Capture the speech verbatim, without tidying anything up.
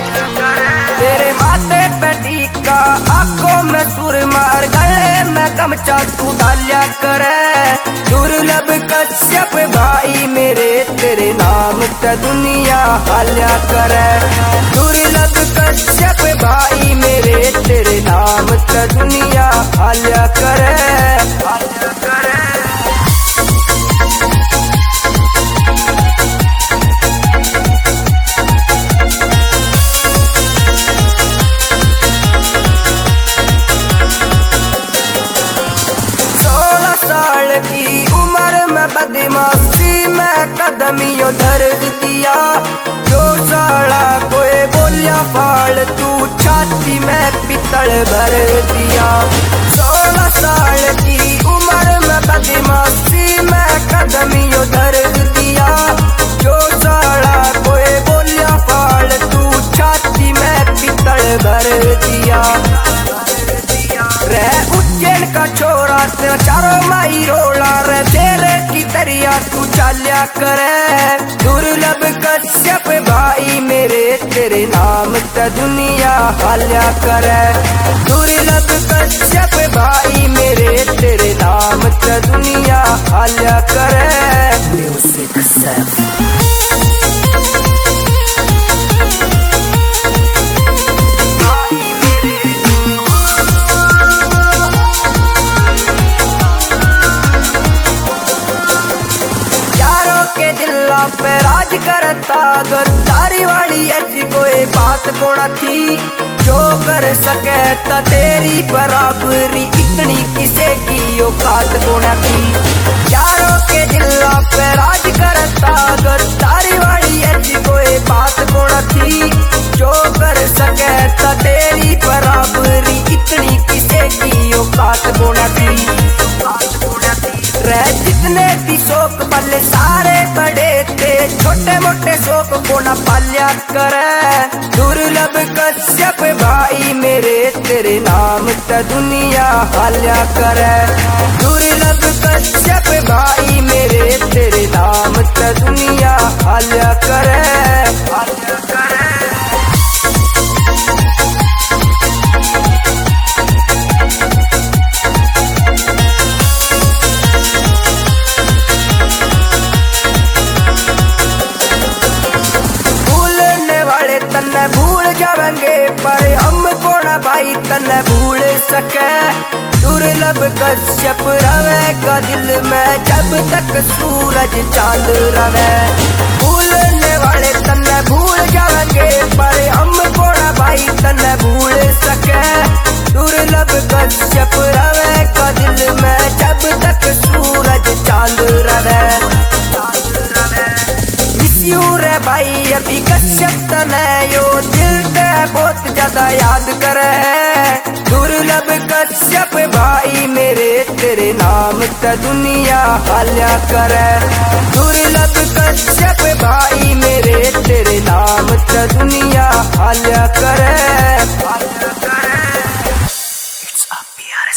तेरे माथे पे टीका, आंखों में सुरमार, गले में गमछा तू डालिया करे। दुर्लभ कश्यप भाई मेरे, तेरे नाम ते दुनिया हाल्या करे। दुर्लभ कश्यप भाई मेरे, तेरे नाम ते दुनिया हाल्या करे, हाल्या करे। की उम्र में बदमाशी में कदमियों धर दिया। जो साला कोई बोलिया फाड़ तू छाती में पितल भर दिया। सोलह साल की उम्र में बदमाशी में कदमियों धर दिया। जो साला कोई बोलिया फाड़ तू छाती में पितल भर दिया। रे उज्जैन का छोरा तेरा चारों माई रोला रे, तेरे की दरिया तू चाल्या करे। दुर्लभ कश्यप भाई मेरे, तेरे नाम ते दुनिया हाल्या करे। दुर्लभ कश्यप भाई मेरे, तेरे नाम ते दुनिया हाल्या करे। म्यूजिक सेफ पे राज करता गद्दारी वाली ऐसी कोई बात कोना थी। जो कर सके ता तेरी बराबरी इतनी किसे की औकात कोना थी। यारों के दिलों पे राज करता गद्दारी वाली ऐसी कोई बात कोना थी। जो कर सके ता तेरी बराबरी इतनी किसे की औकात कोना थी। रे जितने भी शोक पल्ले सारे बड़े थे, छोटे मोटे शोक को न पाल्या करे। दुर्लभ कश्यप भाई मेरे, तेरे नाम ते दुनिया हाल्या करे। दुर्लभ कश्यप भाई मेरे, तेरे नाम ते दुनिया हाल्या करे, हाल्या करे। तन्ने भूल जावेंगे पर हम कोना भाई तन्ने भूल सके। दुर्लभ कश्यप रहेगा दिल में जब तक सूरज चांद रहे। भूलने वाले तन्ने भूल जावेंगे पर हम कोना भाई तन्ने भूल सके। दुर्लभ कश्यप रहेगा दिल में जब तक सूरज चांद रहे। रे भाई अभी कश्यप तने यो दिल ते बहुत ज्यादा याद करे। दुर्लभ कश्यप भाई मेरे, तेरे नाम ते दुनिया हाल्या करे। दुर्लभ